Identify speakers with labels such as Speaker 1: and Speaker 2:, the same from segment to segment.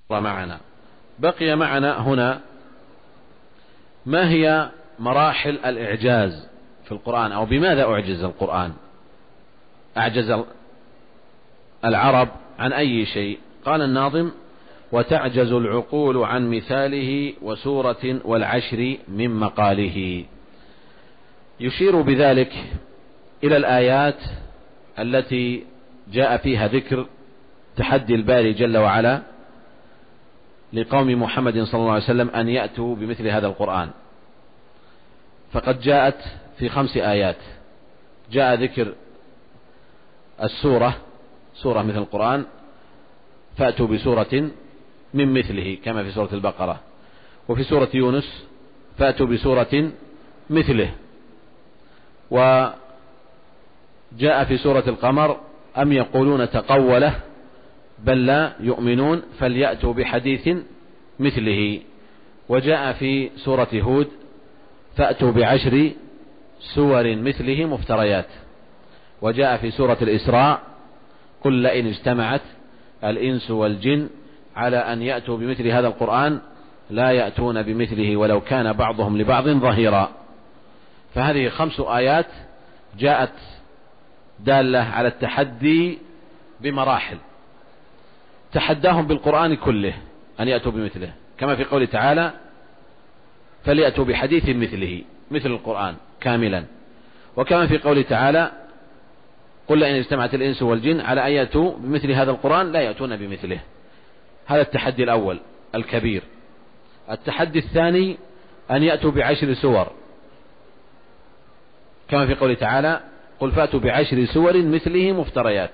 Speaker 1: معنا. بقي معنا هنا ما هي مراحل الإعجاز في القرآن، أو بماذا أعجز القرآن؟ أعجز العرب عن أي شيء؟ قال الناظم: وتعجز العقول عن مثاله وسورة والعشر من مقاله. يشير بذلك إلى الآيات التي جاء فيها ذكر تحدي الباري جل وعلا لقوم محمد صلى الله عليه وسلم أن يأتوا بمثل هذا القرآن. فقد جاءت في 5 آيات. جاء ذكر السورة، سورة مثل القرآن، فأتوا بسورة من مثله كما في سورة البقرة، وفي سورة يونس فأتوا بسورة مثله، وجاء في سورة القمر: أم يقولون تقوله بل لا يؤمنون فليأتوا بحديث مثله. وجاء في سورة هود: فأتوا ب10 سور مثله مفتريات. وجاء في سورة الإسراء: قل لئن اجتمعت الإنس والجن على أن يأتوا بمثل هذا القرآن لا يأتون بمثله ولو كان بعضهم لبعض ظهيرا. فهذه 5 آيات جاءت دالة على التحدي بمراحل، تحداهم بالقرآن كله أن يأتوا بمثله، كما في قوله تعالى: فليأتوا بحديث مثله، مثل القرآن كاملا. وكما في قوله تعالى: قل لئن اجتمعت الإنس والجن على أن يأتوا بمثل هذا القرآن لا يأتون بمثله. هذا التحدي الأول الكبير. التحدي الثاني أن يأتوا ب10 سور، كما في قوله تعالى: قل فأتوا ب10 سور مثله مفتريات،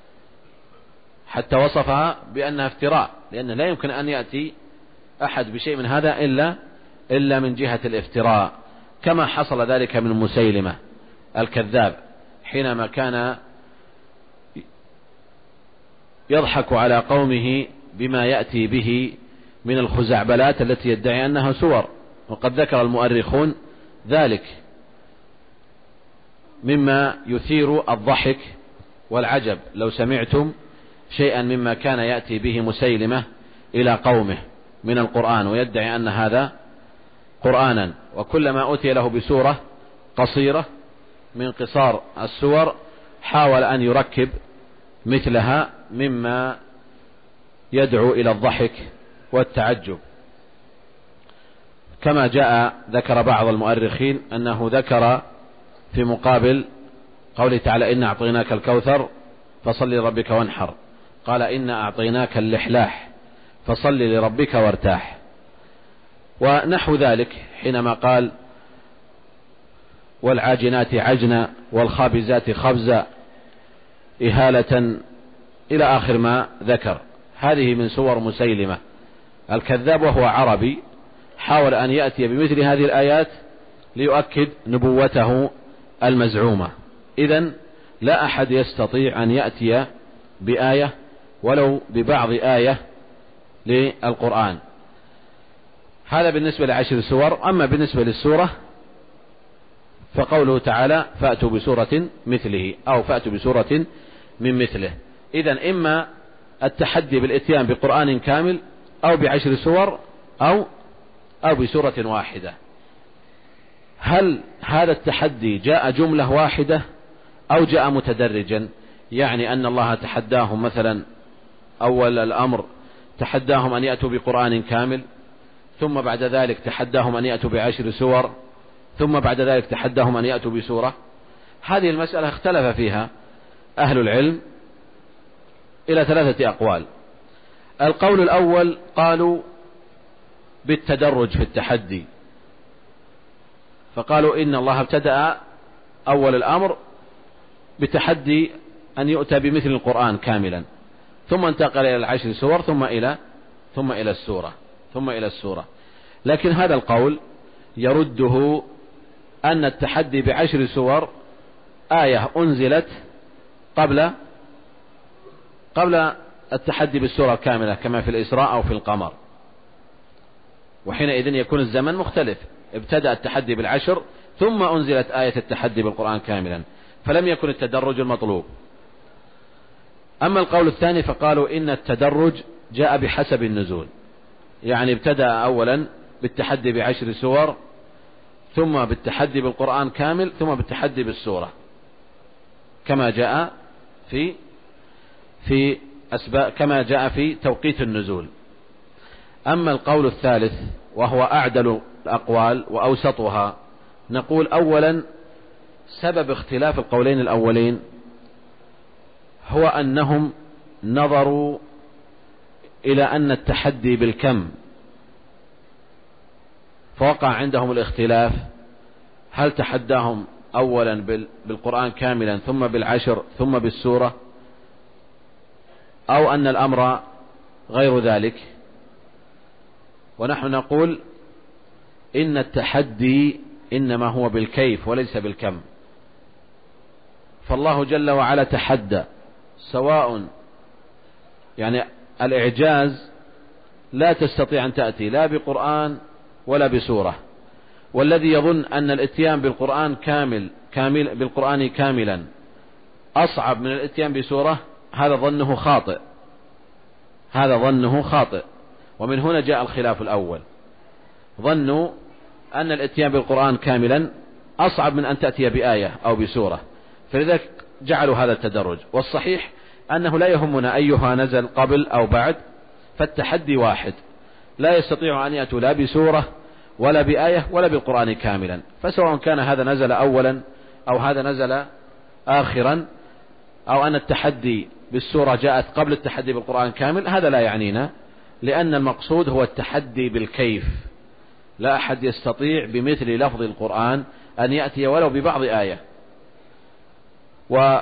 Speaker 1: حتى وصفها بأنها افتراء، لأنه لا يمكن أن يأتي أحد بشيء من هذا إلا من جهة الافتراء، كما حصل ذلك من مسيلمة الكذاب حينما كان يضحك على قومه بما يأتي به من الخزعبلات التي يدعي أنها سور. وقد ذكر المؤرخون ذلك مما يثير الضحك والعجب لو سمعتم شيئا مما كان يأتي به مسيلمة إلى قومه من القرآن، ويدعي أن هذا قرآنا، وكلما أتي له بسورة قصيرة من قصار السور حاول أن يركب مثلها مما يدعو إلى الضحك والتعجب. كما جاء ذكر بعض المؤرخين أنه ذكر في مقابل قوله تعالى: إنا أعطيناك الكوثر فصل لربك وانحر، قال: إنا أعطيناك اللحلاح فصل لربك وارتاح. ونحو ذلك حينما قال: والعاجنات عجنا والخابزات خبزا إهالة، إلى آخر ما ذكر. هذه من سور مسيلمة الكذاب، وهو عربي، حاول أن يأتي بمثل هذه الآيات ليؤكد نبوته المزعومة. إذن لا أحد يستطيع أن يأتي بآية ولو ببعض آية للقرآن. هذا بالنسبة ل10 سور. أما بالنسبة للسورة فقوله تعالى: فأتوا بسورة مثله، أو فأتوا بسورة من مثله. إذن إما التحدي بالإتيان بقرآن كامل، أو ب10 سور، أو بسورة واحدة. هل هذا التحدي جاء جملة واحدة أو جاء متدرجا؟ يعني أن الله تحداهم مثلا أول الأمر تحداهم أن يأتوا بقرآن كامل، ثم بعد ذلك تحداهم أن يأتوا ب10 سور، ثم بعد ذلك تحداهم أن يأتوا بسورة. هذه المسألة اختلف فيها أهل العلم إلى 3 أقوال. القول الأول قالوا بالتدرج في التحدي، فقالوا إن الله ابتدأ أول الأمر بتحدي أن يؤتى بمثل القرآن كاملا، ثم انتقل إلى 10 سور، ثم إلى السورة. لكن هذا القول يرده أن التحدي ب10 سور آية أنزلت قبل التحدي بالسورة الكاملة، كما في الإسراء أو في القمر، وحينئذ يكون الزمن مختلف. ابتدأ التحدي ب10 ثم أنزلت آية التحدي بالقرآن كاملا، فلم يكن التدرج المطلوب. أما القول الثاني فقالوا إن التدرج جاء بحسب النزول، يعني ابتدأ أولا بالتحدي ب10 سور، ثم بالتحدي بالقرآن كامل، ثم بالتحدي بالسورة، كما جاء كما جاء في توقيت النزول. أما القول الثالث وهو أعدل الأقوال وأوسطها، نقول أولا سبب اختلاف القولين الأولين هو أنهم نظروا إلى أن التحدي بالكم، فوقع عندهم الاختلاف، هل تحداهم أولا بالقرآن كاملا ثم بال10 ثم بالسورة، أو أن الأمر غير ذلك. ونحن نقول إن التحدي إنما هو بالكيف وليس بالكم. فالله جل وعلا تحدى، سواء يعني الإعجاز لا تستطيع أن تأتي لا بقرآن ولا بسورة، والذي يظن أن الاتيان بالقرآن بالقرآن كاملا أصعب من الاتيان بسورة، هذا ظنه خاطئ. ومن هنا جاء الخلاف الأول، ظنوا أن الاتيان بالقرآن كاملا أصعب من أن تأتي بآية أو بسورة، فلذلك جعلوا هذا التدرج. والصحيح أنه لا يهمنا أيها نزل قبل أو بعد، فالتحدي واحد، لا يستطيع أن يأتوا لا بسورة ولا بآية ولا بالقرآن كاملا، فسواء كان هذا نزل أولا أو هذا نزل آخرا، أو أن التحدي بالسورة جاءت قبل التحدي بالقرآن كامل، هذا لا يعنينا، لأن المقصود هو التحدي بالكيف. لا أحد يستطيع بمثل لفظ القرآن أن يأتي ولو ببعض آية. وما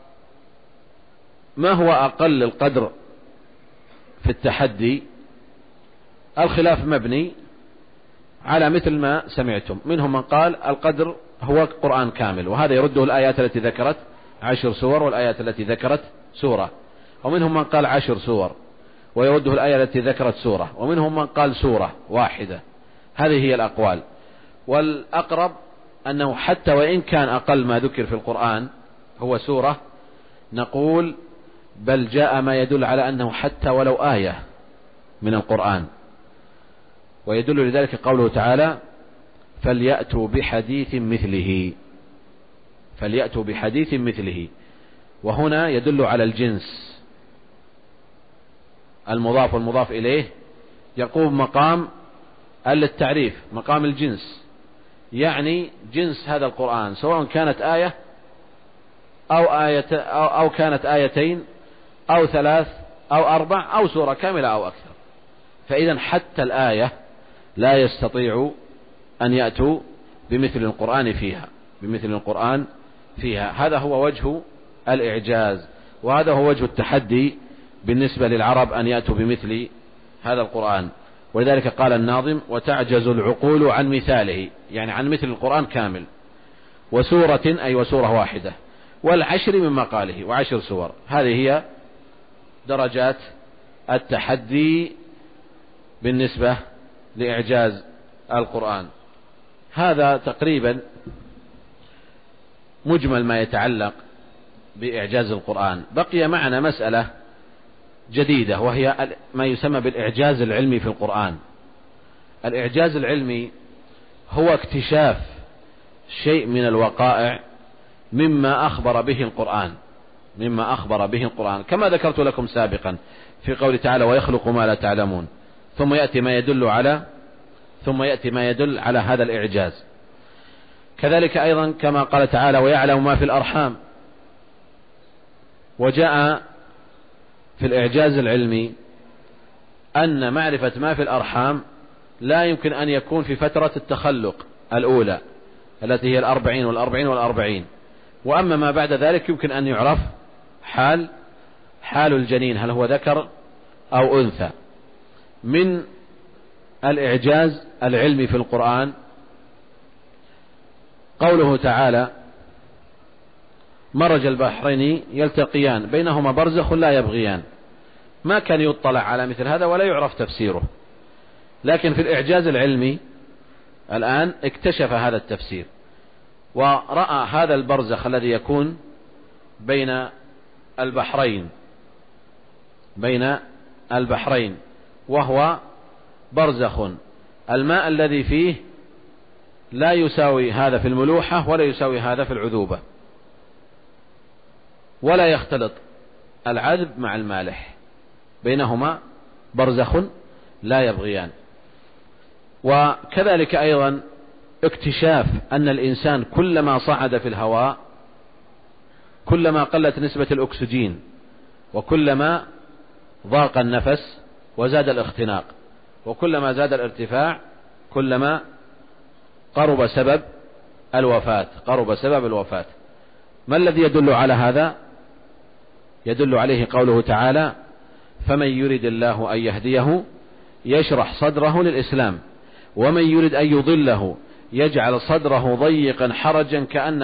Speaker 1: هو أقل القدر في التحدي؟ الخلاف مبني على مثل ما سمعتم، منهم من قال القدر هو قرآن كامل، وهذا يرده الآيات التي ذكرت 10 سور والآيات التي ذكرت سورة، ومنهم من قال 10 سور ويرده الآية التي ذكرت سورة، ومنهم من قال سورة واحدة. هذه هي الأقوال، والأقرب أنه حتى وإن كان أقل ما ذكر في القرآن هو سورة، نقول بل جاء ما يدل على أنه حتى ولو آية من القرآن، ويدل لذلك قوله تعالى فليأتوا بحديث مثله، وهنا يدل على الجنس، المضاف والمضاف إليه يقوم مقام التعريف، مقام الجنس، يعني جنس هذا القرآن سواء كانت آية أو كانت آيتين أو 3 أو 4 أو سورة كاملة أو أكثر. فإذا حتى الآية لا يستطيع أن يأتوا بمثل القرآن فيها. هذا هو وجه الإعجاز، وهذا هو وجه التحدي بالنسبة للعرب أن يأتوا بمثل هذا القرآن. ولذلك قال الناظم وتعجز العقول عن مثاله، يعني عن مثل القرآن كامل، وسورة أي وسورة واحدة، وال10 من مقاله و10 سور. هذه هي درجات التحدي بالنسبة لإعجاز القرآن. هذا تقريبا مجمل ما يتعلق بإعجاز القرآن. بقي معنا مسألة جديدة، وهي ما يسمى بالإعجاز العلمي في القرآن. الإعجاز العلمي هو اكتشاف شيء من الوقائع مما أخبر به القرآن، كما ذكرت لكم سابقا في قول تعالى ويخلق ما لا تعلمون، ثم يأتي ما يدل على هذا الإعجاز. كذلك أيضا كما قال تعالى ويعلم ما في الأرحام. وجاء في الإعجاز العلمي أن معرفة ما في الأرحام لا يمكن أن يكون في فترة التخلق الأولى التي هي 40 وأما ما بعد ذلك يمكن أن يعرف حال الجنين، هل هو ذكر أو أنثى. من الإعجاز العلمي في القرآن قوله تعالى مرج البحرين يلتقيان بينهما برزخ لا يبغيان. ما كان يطلع على مثل هذا ولا يعرف تفسيره، لكن في الإعجاز العلمي الآن اكتشف هذا التفسير، ورأى هذا البرزخ الذي يكون بين البحرين، بين البحرين، وهو برزخ. الماء الذي فيه لا يساوي هذا في الملوحة ولا يساوي هذا في العذوبة، ولا يختلط العذب مع المالح، بينهما برزخ لا يبغيان. وكذلك أيضا اكتشاف أن الإنسان كلما صعد في الهواء كلما قلت نسبة الأكسجين، وكلما ضاق النفس وزاد الاختناق، وكلما زاد الارتفاع كلما قرب سبب الوفاة. ما الذي يدل على هذا؟ يدل عليه قوله تعالى: فمن يرد الله أن يهديه يشرح صدره للإسلام، ومن يرد أن يضله يجعل صدره ضيقا حرجا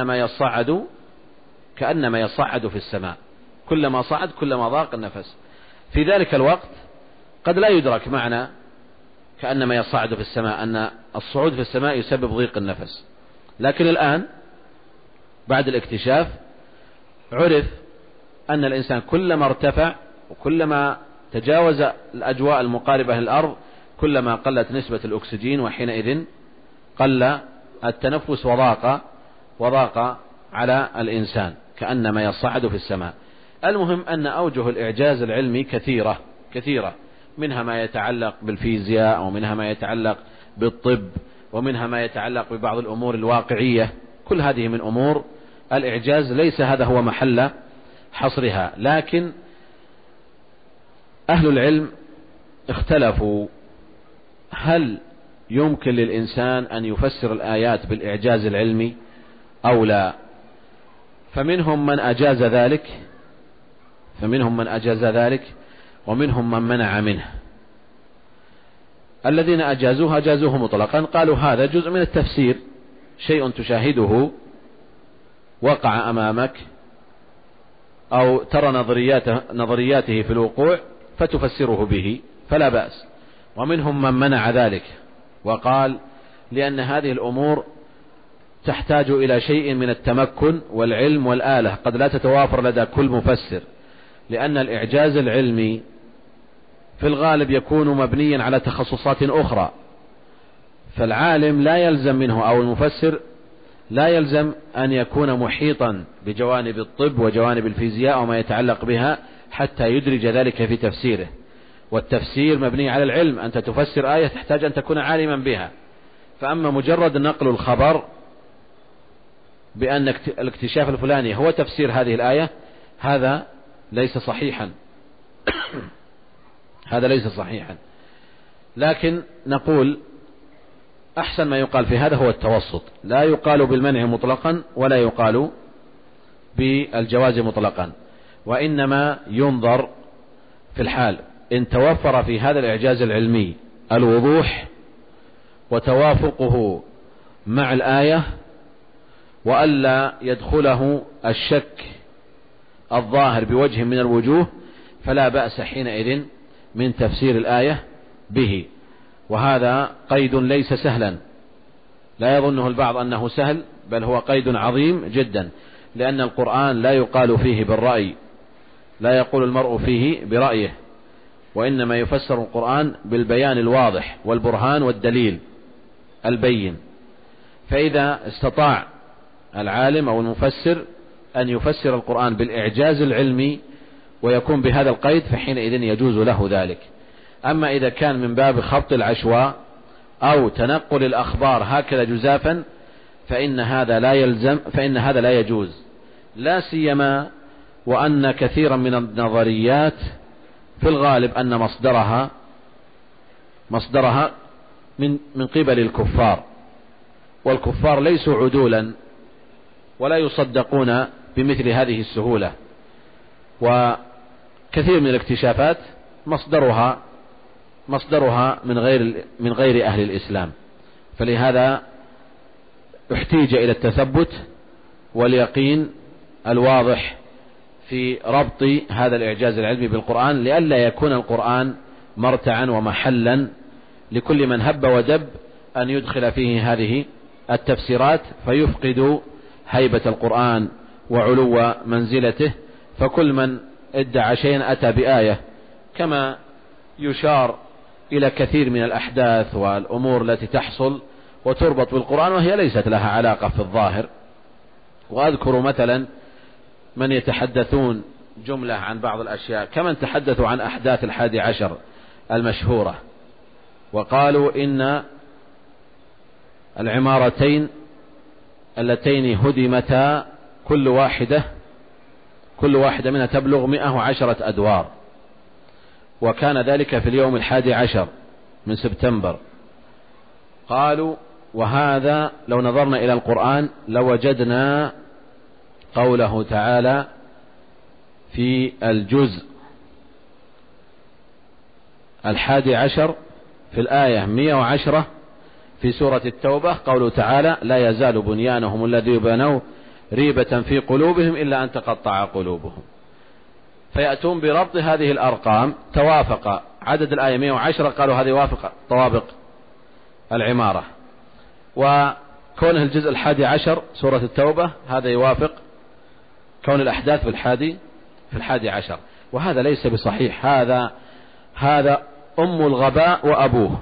Speaker 1: كأنما يصعد في السماء. كلما صعد كلما ضاق النفس. في ذلك الوقت قد لا يدرك معنى كأنما يصعد في السماء، أن الصعود في السماء يسبب ضيق النفس، لكن الآن بعد الاكتشاف عرف أن الإنسان كلما ارتفع وكلما تجاوز الأجواء المقاربة للأرض كلما قلت نسبة الأكسجين، وحينئذ قل التنفس وضاق على الإنسان كأنما يصعد في السماء. المهم أن أوجه الإعجاز العلمي كثيرة، منها ما يتعلق بالفيزياء، ومنها ما يتعلق بالطب، ومنها ما يتعلق ببعض الأمور الواقعية. كل هذه من أمور الإعجاز، ليس هذا هو محل حصرها. لكن أهل العلم اختلفوا هل يمكن للإنسان أن يفسر الآيات بالإعجاز العلمي أو لا. فمنهم من أجاز ذلك ومنهم من منع منه. الذين أجازوه مطلقا قالوا هذا جزء من التفسير، شيء تشاهده وقع أمامك أو ترى نظرياته في الوقوع فتفسره به فلا بأس. ومنهم من منع ذلك وقال لأن هذه الأمور تحتاج إلى شيء من التمكن والعلم والآلة قد لا تتوافر لدى كل مفسر، لأن الإعجاز العلمي في الغالب يكون مبنيا على تخصصات أخرى، فالعالم لا يلزم منه أو المفسر لا يلزم أن يكون محيطا بجوانب الطب وجوانب الفيزياء وما يتعلق بها حتى يدرج ذلك في تفسيره. والتفسير مبني على العلم، أنت تفسر آية تحتاج أن تكون عالما بها. فأما مجرد نقل الخبر بأن الاكتشاف الفلاني هو تفسير هذه الآية، هذا ليس صحيحا لكن نقول أحسن ما يقال في هذا هو التوسط، لا يقال بالمنع مطلقا ولا يقال بالجواز مطلقا، وإنما ينظر في الحال إن توفر في هذا الإعجاز العلمي الوضوح وتوافقه مع الآية، وألا يدخله الشك الظاهر بوجه من الوجوه، فلا بأس حينئذ من تفسير الآية به. وهذا قيد ليس سهلا، لا يظنه البعض أنه سهل، بل هو قيد عظيم جدا، لأن القرآن لا يقال فيه بالرأي، لا يقول المرء فيه برأيه، وإنما يفسر القرآن بالبيان الواضح والبرهان والدليل البين. فإذا استطاع العالم أو المفسر أن يفسر القرآن بالإعجاز العلمي ويكون بهذا القيد فحينئذ يجوز له ذلك. أما إذا كان من باب خبط العشواء أو تنقل الأخبار هكذا جزافا فإن هذا لا يجوز، لا سيما وأن كثيرا من النظريات في الغالب أن مصدرها من قبل الكفار، والكفار ليسوا عدولا ولا يصدقون بمثل هذه السهولة، وكثير من الاكتشافات مصدرها من غير أهل الإسلام. فلهذا احتيج إلى التثبت واليقين الواضح في ربط هذا الإعجاز العلمي بالقرآن، لئلا يكون القرآن مرتعا ومحلا لكل من هب ودب أن يدخل فيه هذه التفسيرات فيفقد هيبة القرآن وعلو منزلته. فكل من ادعى شيئا أتى بآية، كما يشار إلى كثير من الأحداث والأمور التي تحصل وتربط بالقرآن وهي ليست لها علاقة في الظاهر. وأذكر مثلا من يتحدثون جملة عن بعض الأشياء كمن تحدثوا عن أحداث 11 المشهورة، وقالوا إن العمارتين اللتين هدمتا كل واحدة منها تبلغ 110 أدوار، وكان ذلك في اليوم 11 من سبتمبر. قالوا وهذا لو نظرنا إلى القرآن لوجدنا قوله تعالى في الجزء 11 في الآية 110 في سورة التوبة قوله تعالى لا يزال بنيانهم الذي بنوا ريبة في قلوبهم إلا أن تقطع قلوبهم. فيأتون بربط هذه الأرقام، توافق عدد الآية 110 قالوا هذا يوافق طوابق العمارة، وكونه الجزء 11 سورة التوبة هذا يوافق كون الأحداث في 11، وهذا ليس بصحيح. هذا أم الغباء وأبوه،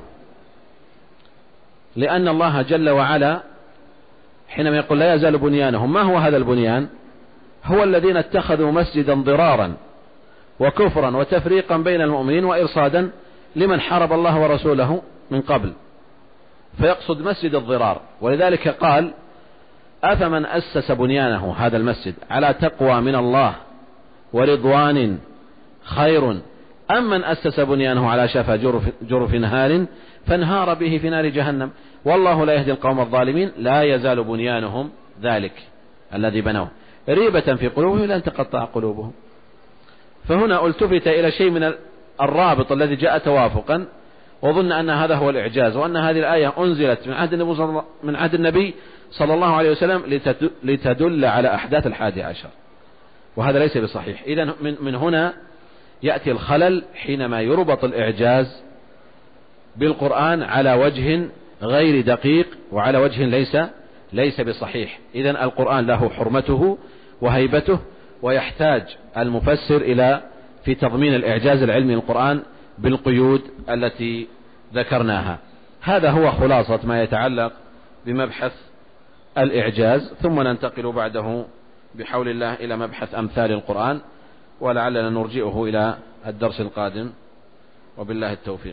Speaker 1: لأن الله جل وعلا حينما يقول لا يزال بنيانهم، ما هو هذا البنيان؟ هو الذين اتخذوا مسجدا ضرارا وكفرا وتفريقا بين المؤمنين وإرصادا لمن حارب الله ورسوله من قبل، فيقصد مسجد الضرار. ولذلك قال أفمن أسس بنيانه هذا المسجد على تقوى من الله ورضوان خير أم من أسس بنيانه على شفا جرف نهار فانهار به في نار جهنم والله لا يهدي القوم الظالمين لا يزال بنيانهم ذلك الذي بنوه ريبة في قلوبهم لن تقطع قلوبهم. فهنا التفت إلى شيء من الرابط الذي جاء توافقا، وظن أن هذا هو الإعجاز، وأن هذه الآية أنزلت من عهد النبي صلى الله عليه وسلم لتدل على أحداث 11، وهذا ليس بصحيح. إذن من هنا يأتي الخلل حينما يربط الإعجاز بالقرآن على وجه غير دقيق وعلى وجه ليس بصحيح. إذن القرآن له حرمته وهيبته، ويحتاج المفسر إلى في تضمين الإعجاز العلمي للقرآن بالقيود التي ذكرناها. هذا هو خلاصة ما يتعلق بمبحث الإعجاز، ثم ننتقل بعده بحول الله إلى مبحث أمثال القرآن، ولعلنا نرجئه إلى الدرس القادم، وبالله التوفيق.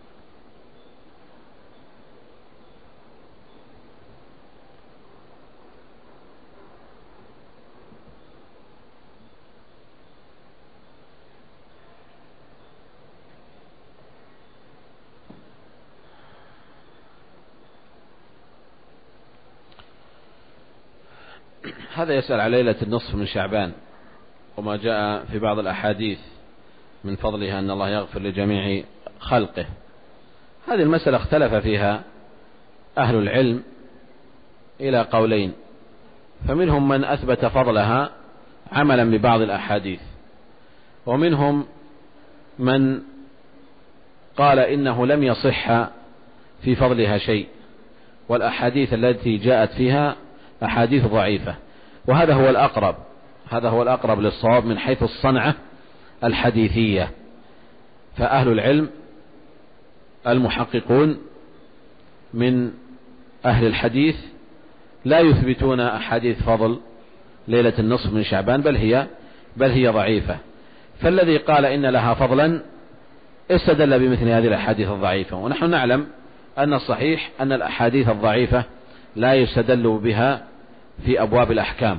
Speaker 1: هذا يسأل على ليلة النصف من شعبان وما جاء في بعض الأحاديث من فضلها أن الله يغفر لجميع خلقه. هذه المسألة اختلف فيها أهل العلم إلى قولين، فمنهم من أثبت فضلها عملا ببعض الأحاديث، ومنهم من قال إنه لم يصح في فضلها شيء، والأحاديث التي جاءت فيها أحاديث ضعيفة، وهذا هو الأقرب للصواب من حيث الصنعة الحديثية. فأهل العلم المحققون من أهل الحديث لا يثبتون أحاديث فضل ليلة النصف من شعبان، بل هي ضعيفة. فالذي قال إن لها فضلا استدل بمثل هذه الأحاديث الضعيفة، ونحن نعلم أن الصحيح أن الأحاديث الضعيفة لا يستدل بها في أبواب الأحكام،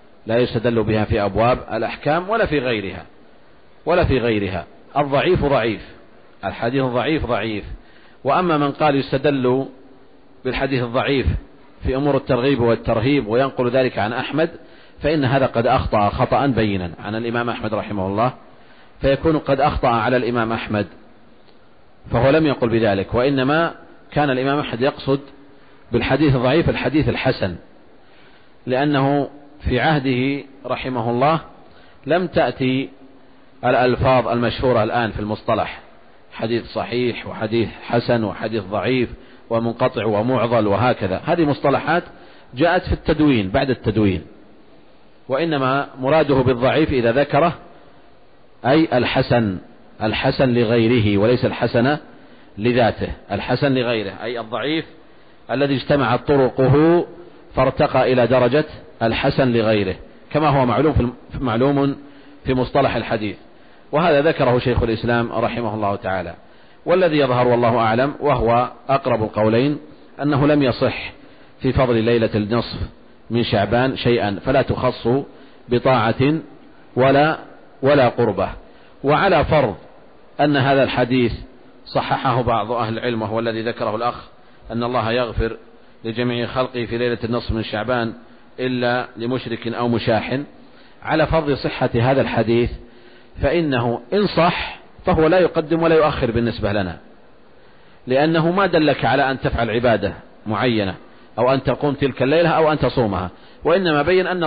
Speaker 1: ولا في غيرها. الضعيف ضعيف، الحديث الضعيف ضعيف. وأما من قال يستدل بالحديث الضعيف في أمور الترغيب والترهيب وينقل ذلك عن أحمد، فإن هذا قد أخطأ خطأ بينا عن الإمام أحمد رحمه الله، فيكون قد أخطأ على الإمام أحمد، فهو لم يقل بذلك، وإنما كان الإمام أحمد يقصد بالحديث الضعيف الحديث الحسن، لأنه في عهده رحمه الله لم تأتي الألفاظ المشهورة الآن في المصطلح، حديث صحيح وحديث حسن وحديث ضعيف ومنقطع ومعضل وهكذا. هذه مصطلحات جاءت في التدوين بعد التدوين، وإنما مراده بالضعيف إذا ذكره أي الحسن الحسن لغيره وليس الحسن لذاته. الحسن لغيره أي الضعيف الذي اجتمعت طرقه فارتقى إلى درجة الحسن لغيره، كما هو معلوم في مصطلح الحديث. وهذا ذكره شيخ الإسلام رحمه الله تعالى. والذي يظهر والله أعلم وهو أقرب القولين أنه لم يصح في فضل ليلة النصف من شعبان شيئا، فلا تخص بطاعة ولا قربة. وعلى فرض أن هذا الحديث صححه بعض أهل العلم وهو الذي ذكره الأخ، أن الله يغفر لجميع خلقه في ليلة النصف من شعبان إلا لمشرك أو مشاحن، على فرض صحة هذا الحديث فإنه إن صح فهو لا يقدم ولا يؤخر بالنسبة لنا، لأنه ما دلك على أن تفعل عبادة معينة أو أن تقوم تلك الليلة أو أن تصومها، وإنما بين أن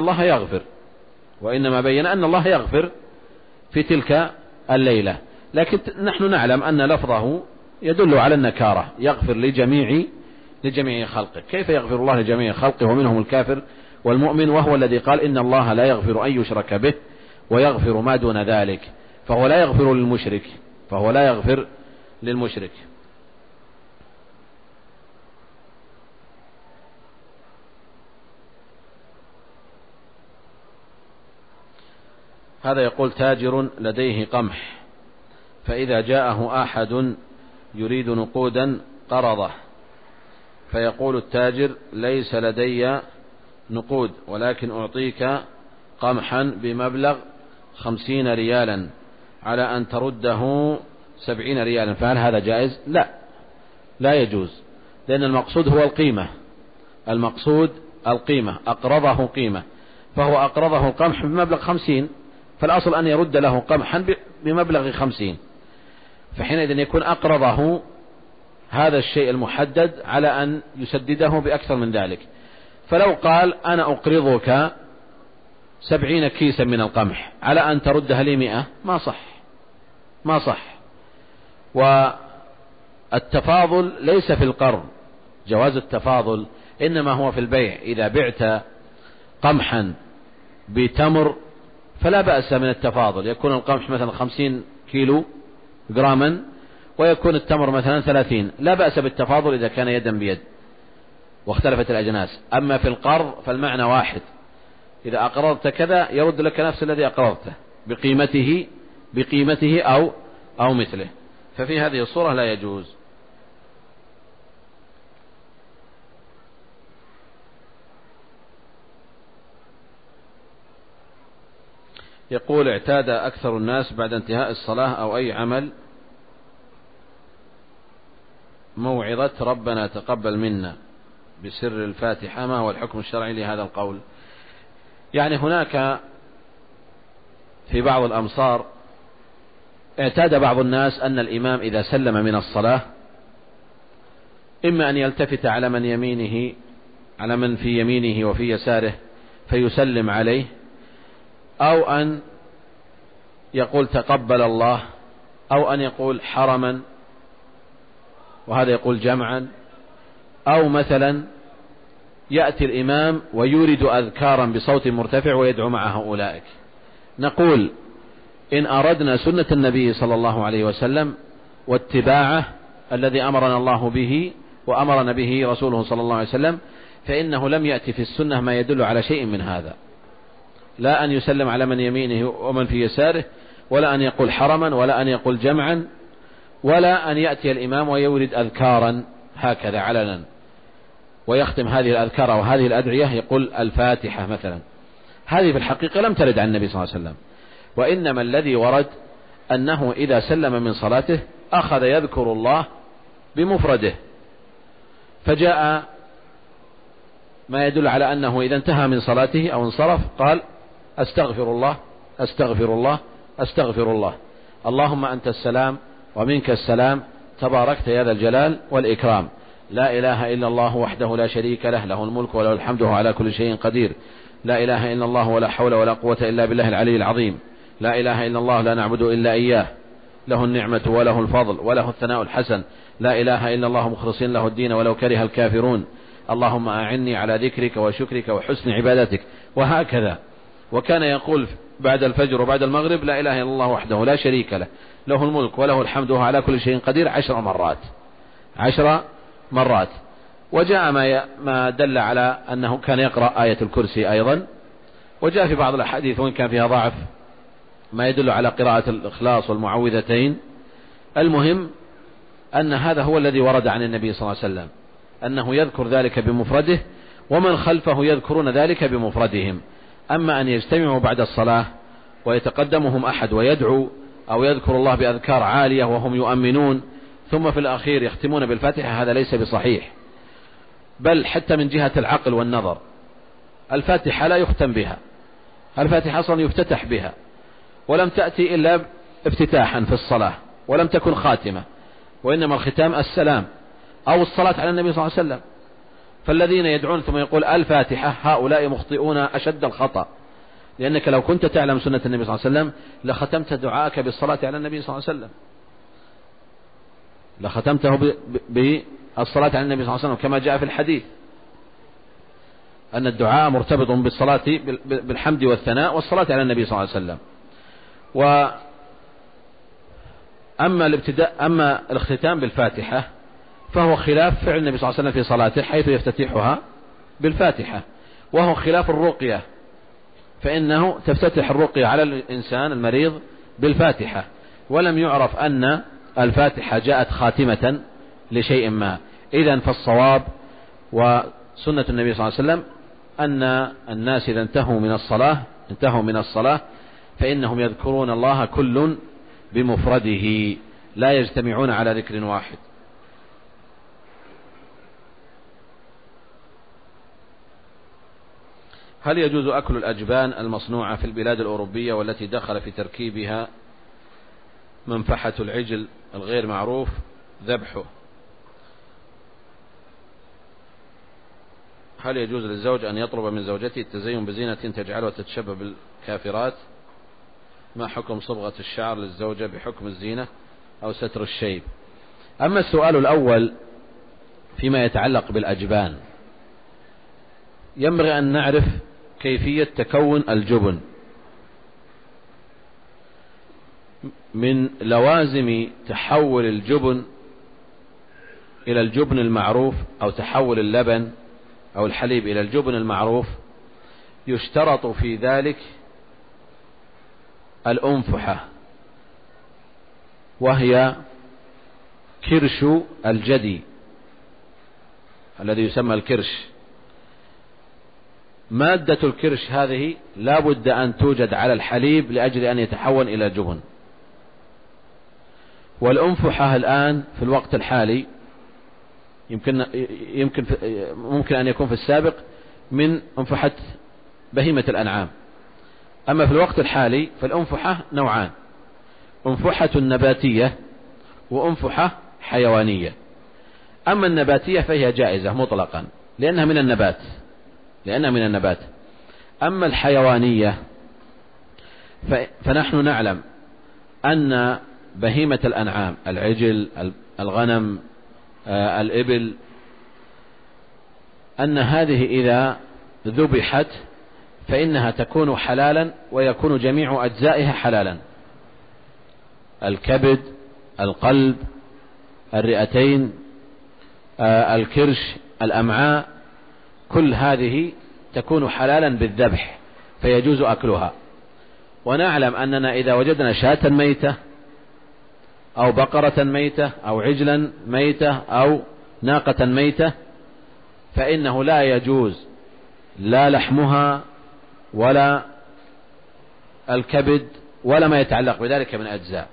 Speaker 1: الله يغفر في تلك الليلة. لكن نحن نعلم أن لفظه يدل على النكارة، يغفر لجميع خلقه. كيف يغفر الله لجميع خلقه ومنهم الكافر والمؤمن، وهو الذي قال إن الله لا يغفر أن يشرك به ويغفر ما دون ذلك، فهو لا يغفر للمشرك. هذا يقول تاجر لديه قمح، فإذا جاءه أحد يريد نقودا قرضه، فيقول التاجر ليس لدي نقود ولكن أعطيك قمحا بمبلغ 50 ريالا على أن ترده 70 ريالا، فهل هذا جائز؟ لا يجوز، لأن المقصود هو القيمة، أقرضه قيمة، فهو أقرضه القمح بمبلغ 50، فالأصل أن يرد له قمحا بمبلغ 50، فحينئذ يكون أقرضه هذا الشيء المحدد على أن يسدده بأكثر من ذلك. فلو قال أنا أقرضك 70 كيسا من القمح على أن تردها لي 100، ما صح. والتفاضل ليس في القرض، جواز التفاضل إنما هو في البيع. إذا بعت قمحا بتمر فلا بأس من التفاضل، يكون القمح مثلا 50 كيلو جراما ويكون التمر مثلا 30، لا بأس بالتفاضل إذا كان يدا بيد واختلفت الأجناس. أما في القرض فالمعنى واحد، إذا أقرضت كذا يرد لك نفس الذي أقرضته بقيمته أو مثله، ففي هذه الصورة لا يجوز. يقول اعتاد أكثر الناس بعد انتهاء الصلاة أو أي عمل موعظة ربنا تقبل منا بسر الفاتحة، ما هو الحكم الشرعي لهذا القول؟ يعني هناك في بعض الأمصار اعتاد بعض الناس أن الإمام إذا سلم من الصلاة إما أن يلتفت على من في يمينه وفي يساره فيسلم عليه، أو أن يقول تقبل الله، أو أن يقول حرما وهذا يقول جمعا، أو مثلا يأتي الإمام ويورد أذكارا بصوت مرتفع ويدعو معه أولئك. نقول إن أردنا سنة النبي صلى الله عليه وسلم واتباعه الذي أمرنا الله به وأمرنا به رسوله صلى الله عليه وسلم، فإنه لم يأتي في السنة ما يدل على شيء من هذا، لا أن يسلم على من يمينه ومن في يساره، ولا أن يقول حرما، ولا أن يقول جمعا، ولا أن يأتي الإمام ويورد أذكارا هكذا علنا ويختم هذه الأذكار أو هذه الأدعية يقول الفاتحة مثلا. هذه في الحقيقة لم ترد عن النبي صلى الله عليه وسلم، وإنما الذي ورد أنه إذا سلم من صلاته أخذ يذكر الله بمفرده، فجاء ما يدل على أنه إذا انتهى من صلاته أو انصرف قال أستغفر الله أستغفر الله أستغفر الله، اللهم أنت السلام ومنك السلام تباركت يا ذا الجلال والإكرام، لا إله إلا الله وحده لا شريك له، له الملك وله الحمد وهو على كل شيء قدير، لا إله إلا الله ولا حول ولا قوة إلا بالله العلي العظيم، لا إله إلا الله لا نعبد إلا إياه، له النعمة وله الفضل وله الثناء الحسن، لا إله إلا الله مخلصين له الدين ولو كره الكافرون، اللهم أعني على ذكرك وشكرك وحسن عبادتك، وهكذا. وكان يقول بعد الفجر وبعد المغرب لا إله إلا الله وحده لا شريك له، له الملك وله الحمد وهو على كل شيء قدير 10 مرات 10 مرات. وجاء ما دل على أنه كان يقرأ آية الكرسي أيضا، وجاء في بعض الأحاديث وإن كان فيها ضعف ما يدل على قراءة الإخلاص والمعوذتين. المهم أن هذا هو الذي ورد عن النبي صلى الله عليه وسلم أنه يذكر ذلك بمفرده، ومن خلفه يذكرون ذلك بمفردهم. أما أن يجتمعوا بعد الصلاة ويتقدمهم أحد ويدعو أو يذكر الله بأذكار عالية وهم يؤمنون ثم في الأخير يختمون بالفاتحة، هذا ليس بصحيح. بل حتى من جهة العقل والنظر الفاتحة لا يختم بها، الفاتحة أصلا يفتتح بها، ولم تأتي إلا افتتاحا في الصلاة ولم تكن خاتمة، وإنما الختام السلام أو الصلاة على النبي صلى الله عليه وسلم. فالذين يدعون ثم يقول الفاتحة هؤلاء مخطئون أشد الخطأ، لأنك لو كنت تعلم سنة النبي صلى الله عليه وسلم لختمت دعاءك بالصلاة على النبي صلى الله عليه وسلم، لختمته بالصلاة على النبي صلى الله عليه وسلم كما جاء في الحديث أن الدعاء مرتبط بالصلاة بالحمد والثناء والصلاة على النبي صلى الله عليه وسلم. أما الاختتام بالفاتحة فهو خلاف فعل النبي صلى الله عليه وسلم في صلاته حيث يفتتحها بالفاتحة، وهو خلاف الرقية، فإنه تفتتح الرقية على الإنسان المريض بالفاتحة، ولم يعرف أن الفاتحة جاءت خاتمة لشيء ما. إذن فالصواب وسنة النبي صلى الله عليه وسلم أن الناس إذا انتهوا من الصلاة فإنهم يذكرون الله كل بمفرده لا يجتمعون على ذكر واحد. هل يجوز أكل الأجبان المصنوعة في البلاد الأوروبية والتي دخل في تركيبها منفحة العجل الغير معروف ذبحه؟ هل يجوز للزوج أن يطلب من زوجته التزين بزينة تجعلها تتشبه بالكافرات؟ ما حكم صبغة الشعر للزوجة بحكم الزينة أو ستر الشيب؟ أما السؤال الأول فيما يتعلق بالأجبان، ينبغي أن نعرف كيفية تكون الجبن. من لوازم تحول الجبن إلى الجبن المعروف أو تحول اللبن أو الحليب إلى الجبن المعروف يشترط في ذلك الأنفحة، وهي كرش الجدي الذي يسمى الكرش. مادة الكرش هذه لا بد أن توجد على الحليب لأجل أن يتحول إلى جبن. والأنفحة الآن في الوقت الحالي ممكن أن يكون في السابق من أنفحة بهيمة الأنعام، أما في الوقت الحالي فالأنفحة نوعان: أنفحة نباتية وأنفحة حيوانية. أما النباتية فهي جائزة مطلقا لأنها من النبات. أما الحيوانية فنحن نعلم أن بهيمة الأنعام العجل الغنم الإبل أن هذه إذا ذبحت فإنها تكون حلالا ويكون جميع أجزائها حلالا: الكبد، القلب، الرئتين، الكرش، الأمعاء، كل هذه تكون حلالا بالذبح فيجوز أكلها. ونعلم أننا إذا وجدنا شاة ميتة أو بقرة ميتة أو عجلا ميتة أو ناقة ميتة فإنه لا يجوز لا لحمها ولا الكبد ولا ما يتعلق بذلك من أجزاء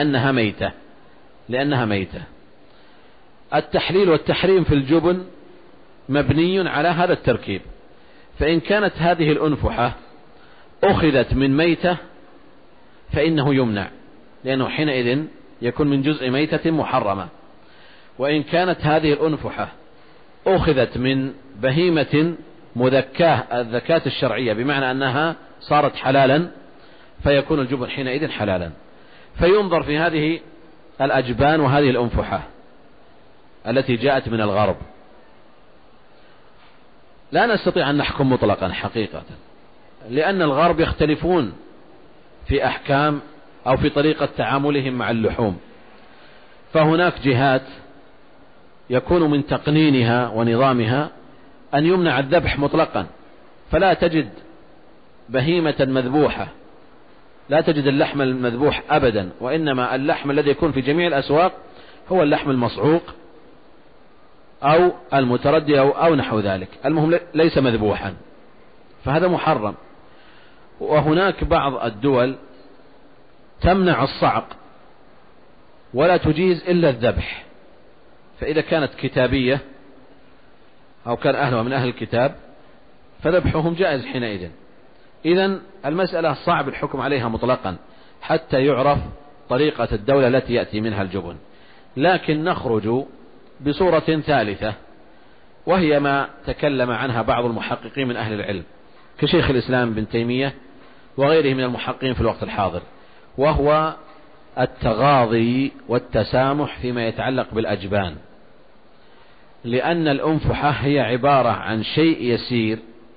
Speaker 1: لأنها ميتة. التحليل والتحريم في الجبن مبني على هذا التركيب، فإن كانت هذه الأنفحة أخذت من ميتة فإنه يمنع، لأنه حينئذ يكون من جزء ميتة محرمة. وإن كانت هذه الأنفحة أخذت من بهيمة مذكاة الذكاة الشرعية بمعنى أنها صارت حلالا فيكون الجبن حينئذ حلالا. فينظر في هذه الأجبان وهذه الأنفحة التي جاءت من الغرب. لا نستطيع أن نحكم مطلقا حقيقة، لأن الغرب يختلفون في أحكام أو في طريقة تعاملهم مع اللحوم، فهناك جهات يكون من تقنينها ونظامها أن يمنع الذبح مطلقا، فلا تجد بهيمة مذبوحة، لا تجد اللحم المذبوح أبدا، وإنما اللحم الذي يكون في جميع الأسواق هو اللحم المصعوق أو المتردي أو نحو ذلك، المهم ليس مذبوحا، فهذا محرم. وهناك بعض الدول تمنع الصعق ولا تجيز إلا الذبح، فإذا كانت كتابية أو كان أهلها من أهل الكتاب فذبحهم جائز حينئذ. إذن المسألة صعب الحكم عليها مطلقا حتى يعرف طريقة الدولة التي يأتي منها الجبن، لكن نخرج بصورة ثالثة وهي ما تكلم عنها بعض المحققين من أهل العلم كشيخ الإسلام بن تيمية وغيره من المحققين في الوقت الحاضر، وهو التغاضي والتسامح فيما يتعلق بالأجبان، لأن الأنفحة هي عبارة عن شيء يسير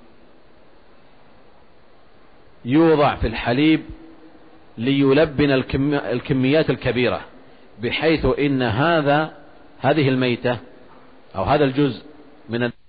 Speaker 1: يوضع في الحليب ليلبن الكميات الكبيرة، بحيث إن هذه الميتة أو هذا الجزء من